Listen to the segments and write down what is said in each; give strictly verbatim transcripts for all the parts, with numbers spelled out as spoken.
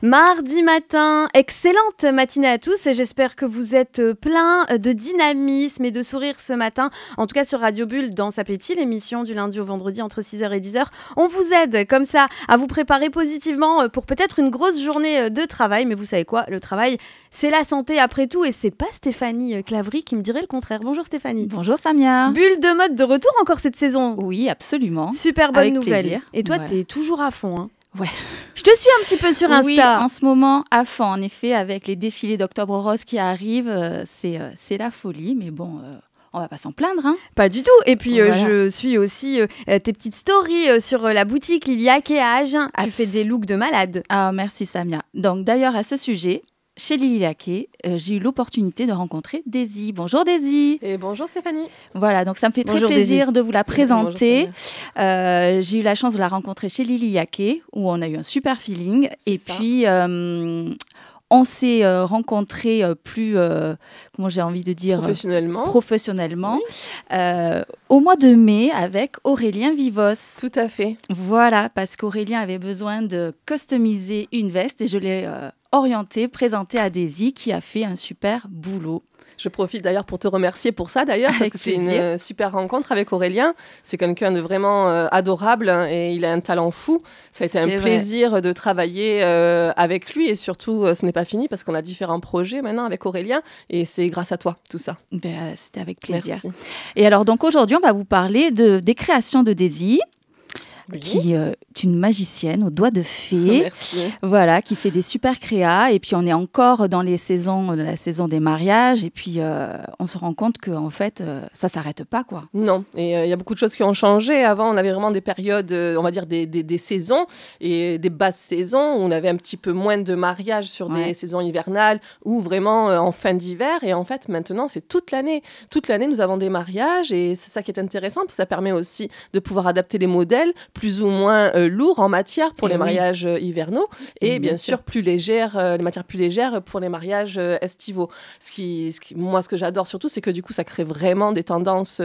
Mardi matin, excellente matinée à tous et j'espère que vous êtes plein de dynamisme et de sourire ce matin. En tout cas sur Radio Bulle dans Sa Pétille, l'émission du lundi au vendredi entre six heures et dix heures. On vous aide comme ça à vous préparer positivement pour peut-être une grosse journée de travail. Mais vous savez quoi, le travail c'est la santé après tout et c'est pas Stéphanie Clavry qui me dirait le contraire. Bonjour Stéphanie. Bonjour Samia. Bulle de mode de retour encore cette saison. Oui, absolument. Super bonne Avec nouvelle. plaisir. Et toi Voilà. t'es toujours à fond hein. Ouais. Je te suis un petit peu sur Insta. Oui, en ce moment, à fond, en effet, avec les défilés d'Octobre Rose qui arrivent, euh, c'est, euh, c'est la folie, mais bon, euh, on va pas s'en plaindre. Hein. Pas du tout. Et puis, euh, Voilà. je suis aussi euh, tes petites stories euh, sur euh, la boutique Lilia qui est à Agen. Tu Abs- fais des looks de malade. Ah, merci Samia. Donc, d'ailleurs, à ce sujet, chez Lilia Kay, euh, j'ai eu l'opportunité de rencontrer Daisy. Bonjour Daisy. Et bonjour Stéphanie. Voilà, donc ça me fait Bonjour, très plaisir de vous la présenter. Bonjour, Euh, j'ai eu la chance de la rencontrer chez Lilia Kay, où on a eu un super feeling. C'est Et ça. puis, euh, on s'est euh, rencontrés euh, plus, euh, comment j'ai envie de dire, Professionnellement. professionnellement, euh, au mois de mai avec Aurélien Vivos. Tout à fait. Voilà, parce qu'Aurélien avait besoin de customiser une veste et je l'ai euh, orienté, présenté à Daisy qui a fait un super boulot. Je profite d'ailleurs pour te remercier pour ça d'ailleurs, parce Avec que c'est une plaisir. euh, super rencontre avec Aurélien. C'est quelqu'un de vraiment euh, adorable hein, et il a un talent fou. Ça a été C'est un vrai. plaisir de travailler euh, avec lui et surtout, euh, ce n'est pas fini parce qu'on a différents projets maintenant avec Aurélien et c'est grâce à toi tout ça. Ben, euh, c'était avec plaisir. Merci. Et alors, donc aujourd'hui, on va vous parler de, des créations de Daisy, Oui. qui euh, est une magicienne aux doigts de fée. Merci. Voilà, qui fait des super créas. Et puis, on est encore dans les saisons, la saison des mariages. Et puis, euh, on se rend compte qu'en fait, euh, ça ne s'arrête pas, quoi. Non, et il euh, y a beaucoup de choses qui ont changé. Avant, on avait vraiment des périodes, euh, on va dire des, des, des saisons et des basses saisons où on avait un petit peu moins de mariages sur Ouais. des saisons hivernales ou vraiment euh, en fin d'hiver. Et en fait, maintenant, c'est toute l'année. Toute l'année, nous avons des mariages et c'est ça qui est intéressant parce que ça permet aussi de pouvoir adapter les modèles plus ou moins euh, lourds en matière pour Eh les oui. mariages euh, hivernaux et Et bien, bien sûr, sûr. plus légères, euh, les matières plus légères pour les mariages euh, estivaux. Ce qui, ce qui, moi, ce que j'adore surtout, c'est que du coup, ça crée vraiment des tendances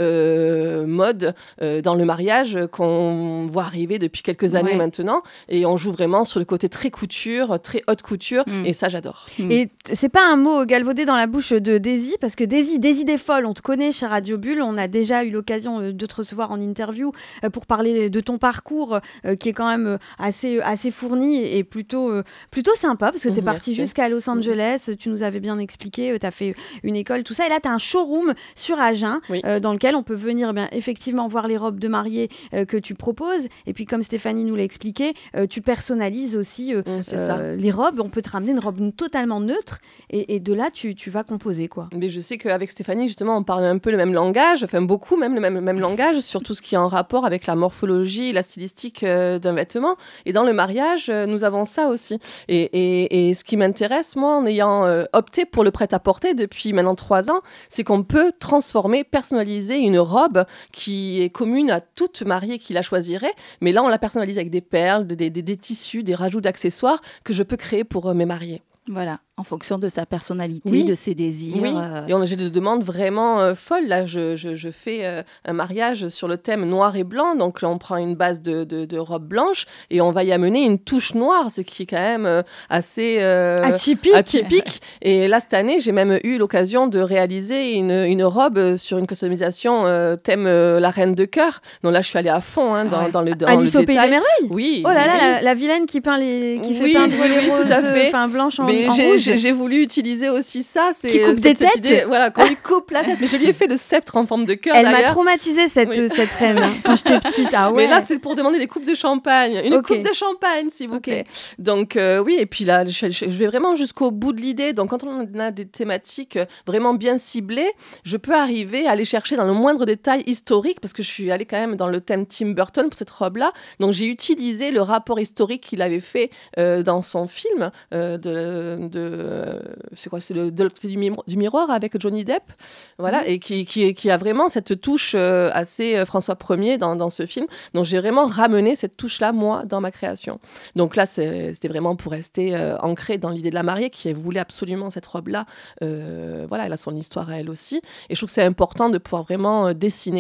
euh, mode euh, dans le mariage euh, qu'on voit arriver depuis quelques années Ouais. maintenant. Et on joue vraiment sur le côté très couture, très haute couture. Mm. Et ça, j'adore. Mm. Et t- c'est pas un mot galvaudé dans la bouche de Daisy, parce que Daisy, Daisy des Folles, on te connaît chez Radio Bulle, on a déjà eu l'occasion euh, de te recevoir en interview euh, pour parler de ton parcours euh, qui est quand même euh, assez, assez fourni et plutôt, euh, plutôt sympa, parce que tu es Mhm, parti merci. jusqu'à Los Angeles, tu nous avais bien expliqué, tu as fait une école, tout ça, et là tu as un showroom sur Agen Oui. euh, dans lequel on peut venir eh bien, effectivement voir les robes de mariée euh, que tu proposes, et puis comme Stéphanie nous l'a expliqué, euh, tu personnalises aussi euh, Mm, c'est euh, ça. les robes, on peut te ramener une robe totalement neutre et, et de là tu, tu vas composer quoi. Mais je sais qu'avec Stéphanie, justement, on parle un peu le même langage, enfin beaucoup même le même, le même langage, sur tout ce qui est en rapport avec la morphologie, la stylistique euh, d'un vêtement. Et dans le mariage, euh, nous avons ça aussi. Et, et, et ce qui m'intéresse, moi, en ayant euh, opté pour le prêt-à-porter depuis maintenant trois ans, c'est qu'on peut transformer, personnaliser une robe qui est commune à toute mariée qui la choisirait. Mais là, on la personnalise avec des perles, des, des, des tissus, des rajouts d'accessoires que je peux créer pour euh, mes mariés. Voilà, en fonction de sa personnalité, Oui. de ses désirs. Oui, euh, et on a j'ai des demandes vraiment euh, folles. Là, je, je, je fais euh, un mariage sur le thème noir et blanc. Donc, là, on prend une base de, de, de robe blanche et on va y amener une touche noire, ce qui est quand même euh, assez euh, Atypique. atypique. Et là, cette année, j'ai même eu l'occasion de réaliser une, une robe sur une customisation euh, thème euh, la reine de cœur. Donc là, je suis allée à fond hein, dans, Ouais. dans le, dans Alice le au pays des détail. merveilles. Oui. Oh là là, oui. la, la vilaine qui peint les, qui fait Oui, peindre oui, les oui, tout roses, à fait. enfin blanches en, Mais en j'ai, rouge. j'ai, j'ai voulu utiliser aussi ça. C'est, Qui coupe cette, des cette têtes. idée, voilà, qu'on lui coupe la tête. Mais je lui ai fait le sceptre en forme de cœur Elle m'a d'ailleurs. traumatisée cette, Oui. cette reine hein, quand j'étais petite. Ah ouais. Mais là, c'est pour demander des coupes de champagne. Une Ok. coupe de champagne, s'il vous Ok. plaît. Donc, euh, oui, et puis là, je, je- je vais vraiment jusqu'au bout de l'idée. Donc, quand on a des thématiques vraiment bien ciblées, je peux arriver à aller chercher dans le moindre détail historique, parce que je suis allée quand même dans le thème Tim Burton pour cette robe-là. Donc, j'ai utilisé le rapport historique qu'il avait fait euh, dans son film euh, de, de euh, c'est quoi, c'est le de l'autre côté du, mimo- du miroir avec Johnny Depp, voilà, et qui, qui, qui a vraiment cette touche euh, assez euh, François Ier dans, dans ce film. Donc j'ai vraiment ramené cette touche-là, moi, dans ma création. Donc là, c'est, c'était vraiment pour rester euh, ancré dans l'idée de la mariée qui voulait absolument cette robe-là. Euh, voilà, elle a son histoire à elle aussi. Et je trouve que c'est important de pouvoir vraiment euh, dessiner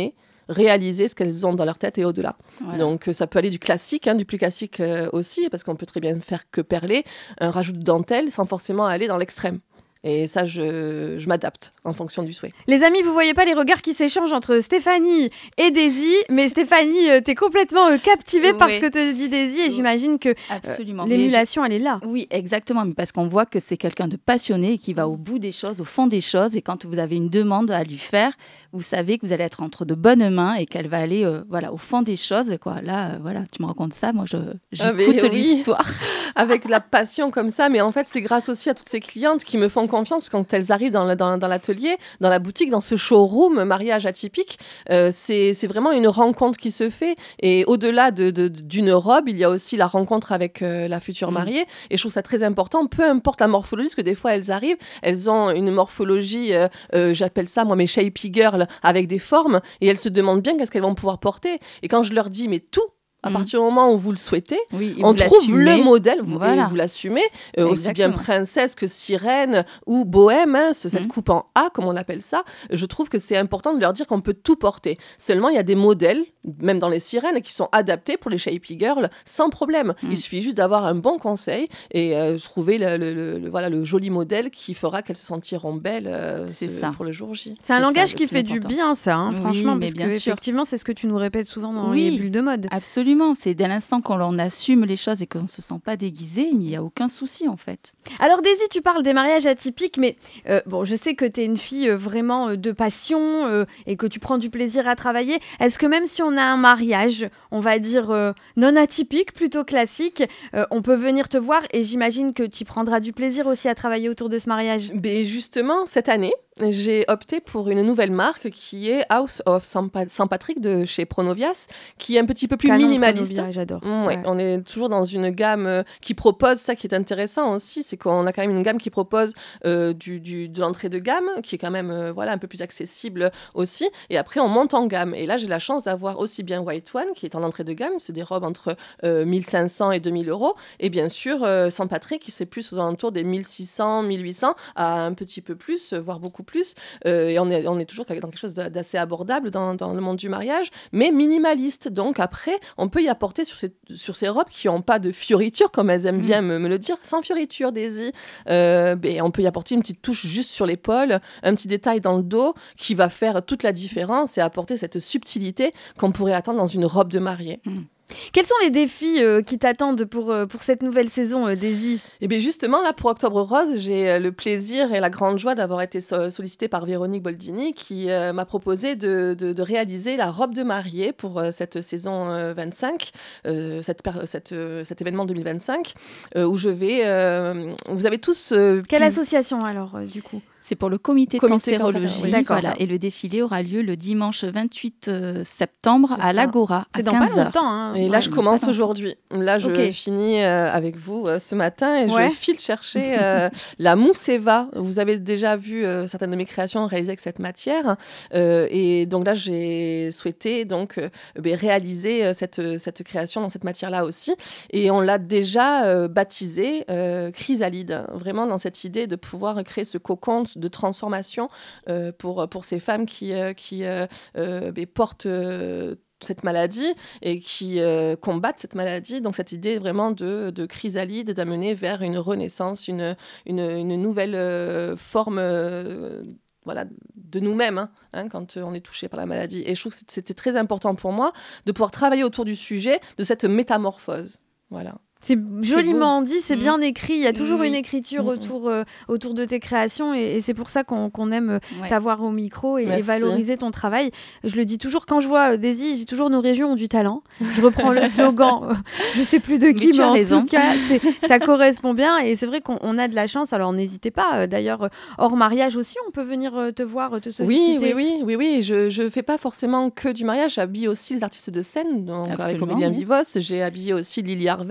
réaliser ce qu'elles ont dans leur tête et au-delà. Voilà. Donc, euh, ça peut aller du classique, hein, du plus classique euh, aussi, parce qu'on peut très bien faire que perler, un rajout de dentelle, sans forcément aller dans l'extrême. Et ça, je, je m'adapte en fonction du souhait. Les amis, vous voyez pas les regards qui s'échangent entre Stéphanie et Daisy, mais Stéphanie, euh, t'es complètement euh, captivée Oui. par ce que te dit Daisy, et Oui. j'imagine que Absolument. euh, Mais l'émulation, elle est là. je- Oui, exactement. Mais parce qu'on voit que c'est quelqu'un de passionné et qui va au bout des choses, au fond des choses. Et quand vous avez une demande à lui faire, vous savez que vous allez être entre de bonnes mains et qu'elle va aller euh, voilà, au fond des choses. Quoi. Là, euh, voilà, tu me racontes ça, moi, je, Ah, mais j'écoute oui. l'histoire. Avec la passion comme ça, mais en fait, c'est grâce aussi à toutes ces clientes qui me font confiance quand elles arrivent dans, la- dans, dans l'atelier, dans la boutique, dans ce showroom mariage atypique. Euh, c'est, c'est vraiment une rencontre qui se fait. Et au-delà de, de- d'une robe, il y a aussi la rencontre avec euh, la future Mm. mariée. Et je trouve ça très important, peu importe la morphologie, parce que des fois, elles arrivent, elles ont une morphologie, euh, euh, j'appelle ça, moi, mes shapey girls, avec des formes, et elles se demandent bien qu'est-ce qu'elles vont pouvoir porter. Et quand je leur dis, mais tout, à Mm. partir du moment où vous le souhaitez, Oui, et on vous trouve l'assumez. le modèle, vous, Voilà. et vous l'assumez, euh, aussi bien Exactement. princesse que sirène ou bohème, hein, ce- cette Mhm. coupe en A, comme on appelle ça. Je trouve que c'est important de leur dire qu'on peut tout porter. Seulement, il y a des modèles, même dans les sirènes, qui sont adaptés pour les shapey girls sans problème. Mhm. Il suffit juste d'avoir un bon conseil et euh, trouver le, le- le- le- voilà, le joli modèle qui fera qu'elles se sentiront belles euh, C'est ce- ça. pour le jour J. C'est un C'est langage ça, le qui plus fait du important. bien, ça, hein, Oui, franchement, mais parce bien que sûr. effectivement, c'est ce que tu nous répètes souvent dans Oui. les bulles de mode. Absolument. C'est dès l'instant qu'on on assume les choses et qu'on ne se sent pas déguisé, mais il n'y a aucun souci, en fait. Alors Daisy, tu parles des mariages atypiques, mais euh, bon, je sais que tu es une fille euh, vraiment euh, de passion euh, et que tu prends du plaisir à travailler. Est-ce que même si on a un mariage, on va dire euh, non atypique, plutôt classique, euh, on peut venir te voir et j'imagine que tu prendras du plaisir aussi à travailler autour de ce mariage. Mais justement, cette année, j'ai opté pour une nouvelle marque qui est House of Saint Pa- Saint Patrick de chez Pronovias, qui est un petit peu plus Canon, minimaliste. Pronovia, j'adore. Mm, ouais, Ouais. on est toujours dans une gamme euh, qui propose, ça qui est intéressant aussi, c'est qu'on a quand même une gamme qui propose euh, du, du- de l'entrée de gamme, qui est quand même euh, voilà, un peu plus accessible aussi, et après on monte en gamme. Et là, j'ai la chance d'avoir aussi bien White One, qui est en entrée de gamme, c'est des robes entre euh, mille cinq cents et deux mille euros, et bien sûr euh, Saint Patrick, qui c'est plus aux alentours des mille six cents, mille huit cents, à un petit peu plus, euh, voire beaucoup plus, euh, et on est, on est toujours dans quelque chose de- d'assez abordable dans, dans le monde du mariage, mais minimaliste. Donc après, on peut y apporter sur ces, sur ces robes qui n'ont pas de fioritures, comme elles aiment Mm. bien me, me le dire, sans fioritures, Daisy. Euh, ben, on peut y apporter une petite touche juste sur l'épaule, un petit détail dans le dos qui va faire toute la différence et apporter cette subtilité qu'on pourrait attendre dans une robe de mariée. Quels sont les défis euh, qui t'attendent pour, euh, pour cette nouvelle saison, euh, Daisy ? Et bien justement, là, pour Octobre Rose, j'ai euh, le plaisir et la grande joie d'avoir été so- sollicitée par Véronique Boldini qui euh, m'a proposé de, de- de réaliser la robe de mariée pour euh, cette saison euh, vingt-cinq, euh, cette, per- cette, euh, cet événement deux mille vingt-cinq, euh, où je vais... euh, vous avez tous... euh, Quelle pu- association alors, euh, du coup ? C'est pour le comité, Comité cancérologie. cancérologie, d'accord. Voilà. Et le défilé aura lieu le dimanche vingt-huit euh, septembre C'est à ça. l'Agora à C'est dans pas quinze heures. longtemps. Hein. Et là, Ouais, je mais commence pas longtemps. aujourd'hui. Là, je Ok. finis euh, avec vous euh, ce matin et Ouais. je file chercher euh, la mousse Eva. Vous avez déjà vu euh, certaines de mes créations réalisées avec cette matière. Euh, et donc là, j'ai souhaité donc, euh, ben, réaliser euh, cette, cette création dans cette matière-là aussi. Et on l'a déjà euh, baptisée euh, Chrysalide. Vraiment dans cette idée de pouvoir créer ce cocon de transformation euh, pour, pour ces femmes qui, euh, qui euh, euh, ben, portent... euh, cette maladie et qui euh, combattent cette maladie. Donc cette idée vraiment de, de chrysalide, d'amener vers une renaissance, une, une, une nouvelle euh, forme euh, voilà, de nous-mêmes hein, hein, quand euh, on est touché par la maladie. Et je trouve que c'était très important pour moi de pouvoir travailler autour du sujet de cette métamorphose. Voilà. C'est joliment dit, c'est Mm. bien écrit. Il y a toujours Oui. une écriture Mm, mm. autour, euh, autour de tes créations et, et c'est pour ça qu'on qu'on aime euh, Ouais. t'avoir au micro et, et Merci. valoriser ton travail. Je le dis toujours, quand je vois euh, Daisy, je dis toujours nos régions ont du talent. Je reprends le slogan, euh, je sais plus de qui, tu mais, as en raison. tout cas, c'est- ça correspond bien et c'est vrai qu'on on a de la chance. Alors n'hésitez pas, euh, d'ailleurs, euh, hors mariage aussi, on peut venir euh, te voir, euh, te Oui, solliciter. oui, oui, oui, oui. Je je fais pas forcément que du mariage. J'habille aussi les artistes de scène. Donc avec Absolument, Aurélien oui. Vivos, j'ai habillé aussi Lily Harvest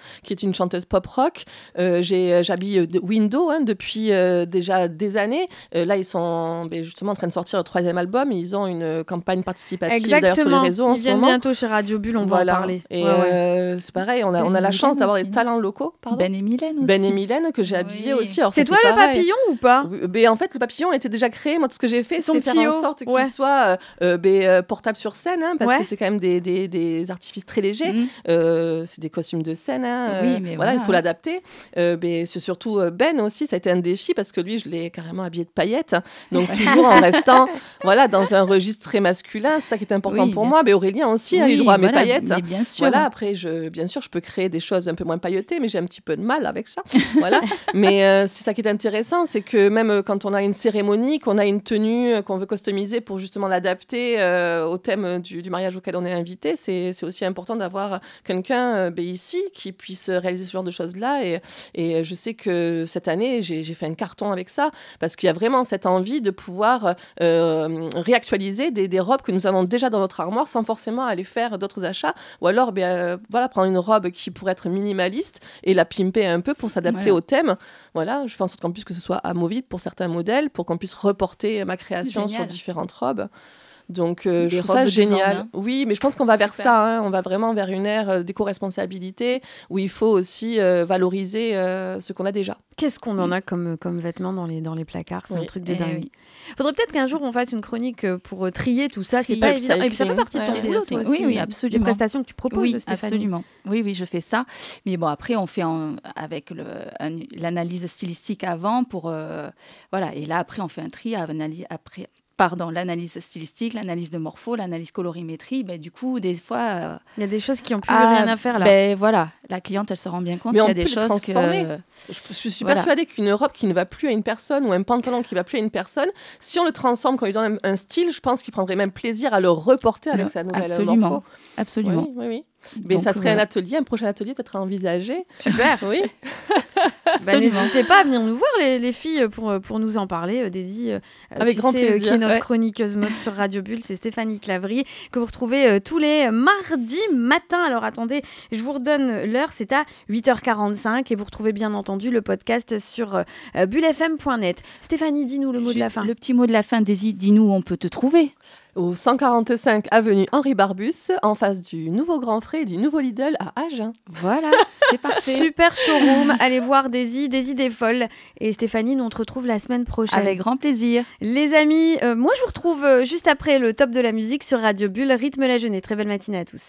qui est une chanteuse pop-rock. Euh, j'ai, j'habille Window hein, depuis euh, déjà des années. Euh, là, ils sont ben, justement en train de sortir le troisième album. Et ils ont une campagne participative d'ailleurs sur les réseaux en ils ce viennent moment. bientôt chez Radio Bulle, on voilà. va en parler. Et ouais, ouais. Euh, c'est pareil, on a, Ben on a la et chance Mylène d'avoir aussi. des talents locaux. Pardon. Ben et Mylène aussi. Ben et Mylène que j'ai habillé Oui. aussi. Alors, C'est ça, toi le pareil. papillon ou pas? Oui, ben, en fait, le papillon était déjà créé. Moi, tout ce que j'ai fait, Son c'est petit faire haut, en sorte qu'il ouais. soit euh, euh, ben, euh, portable sur scène, hein, parce Ouais. que c'est quand même des, des, des artifices très légers. Mm. Euh, c'est des costumes de scène. Hein, Oui, euh, mais voilà, il voilà. faut l'adapter. Euh, ben, c'est surtout euh, Ben aussi, ça a été un défi parce que lui, je l'ai carrément habillé de paillettes. Donc, toujours en restant voilà, dans un registre très masculin. C'est ça qui est important Oui, pour bien moi. sûr. Ben, Aurélien aussi a Oui, eu droit à mes voilà, paillettes. mais bien sûr. Voilà, après, je, bien sûr, je peux créer des choses un peu moins pailletées, mais j'ai un petit peu de mal avec ça. Voilà. Mais euh, c'est ça qui est intéressant, c'est que même euh, quand on a une cérémonie, qu'on a une tenue euh, qu'on veut customiser pour justement l'adapter euh, au thème du, du mariage auquel on est invité, c'est, c'est aussi important d'avoir quelqu'un euh, ben, ici qui puisse réaliser ce genre de choses-là. Et, et je sais que cette année, j'ai, j'ai fait un carton avec ça, parce qu'il y a vraiment cette envie de pouvoir euh, réactualiser des, des robes que nous avons déjà dans notre armoire sans forcément aller faire d'autres achats. Ou alors, ben, euh, voilà, prendre une robe qui pourrait être minimaliste et la pimper un peu pour s'adapter Voilà. au thème. Voilà, je fais en sorte qu'en plus que ce soit amovible pour certains modèles, pour qu'on puisse reporter ma création Génial. sur différentes robes. Donc, euh, je Des trouve ça robes génial. design, hein. Oui, mais je pense qu'on va vers Super. ça. Hein. On va vraiment vers une ère euh, d'éco-responsabilité où il faut aussi euh, valoriser euh, ce qu'on a déjà. Qu'est-ce qu'on en a comme, comme vêtements dans les, dans les placards? C'est Oui. un truc de Eh dingue. oui. Faudrait peut-être qu'un jour on fasse une chronique euh, pour euh, trier tout ça. C'est Trier, pas évident. Et puis ça fait upcycling. partie de ton Ouais. boulot, toi Oui, aussi. oui, Les absolument. prestations que tu proposes, Oui, Stéphanie. absolument. Oui, oui, je fais ça. Mais bon, après, on fait en- avec le, un- l'analyse stylistique avant pour... euh, voilà. Et là, après, on fait un tri. Analyse, après, pardon, l'analyse stylistique, l'analyse de morpho, l'analyse colorimétrie. Ben, du coup, des fois... euh, Il y a des choses qui ont plus ah, rien à faire là. Ben, voilà. La cliente, elle se rend bien compte Mais qu'il y on a des peut les choses transformer. que... Je, je suis Voilà. persuadée qu'une robe qui ne va plus à une personne ou un pantalon qui ne va plus à une personne, si on le transforme, qu'on lui donne un, un style, je pense qu'il prendrait même plaisir à le reporter avec Le- sa nouvelle absolument. morpho. Absolument. Oui, oui, oui. Mais Donc, ça serait voilà. un atelier, un prochain atelier peut-être à envisager. Super. Oui. Bah, Absolument. n'hésitez pas à venir nous voir, les, les filles, pour, pour nous en parler. Euh, Daisy, euh, Avec tu grand sais, euh, plaisir. qui est notre Ouais. chroniqueuse mode sur Radio Bulle, c'est Stéphanie Clavry, que vous retrouvez euh, tous les mardis matins. Alors attendez, je vous redonne l'heure, c'est à huit heures quarante-cinq et vous retrouvez bien entendu le podcast sur euh, bulle f m point net. Stéphanie, dis-nous le mot de la Juste fin. Le petit mot de la fin, Daisy, dis-nous où on peut te trouver. Au cent quarante-cinq avenue Henri Barbus, en face du nouveau Grand Frais et du nouveau Lidl à Agen. Voilà, c'est parfait. Super showroom, allez voir Daisy, Daisy des folles. Et Stéphanie, nous on te retrouve la semaine prochaine. Avec grand plaisir. Les amis, euh, moi je vous retrouve euh, juste après le top de la musique sur Radio Bulle, rythme la jeunesse. Très belle matinée à tous.